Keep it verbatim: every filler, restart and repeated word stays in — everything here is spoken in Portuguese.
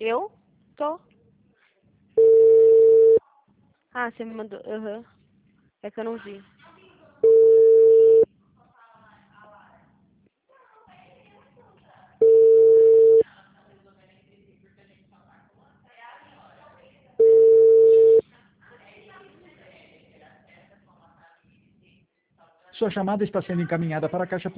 Eu? Tô. Ah, você me mandou. Aham. É que eu não vi. Sua chamada está sendo encaminhada para a caixa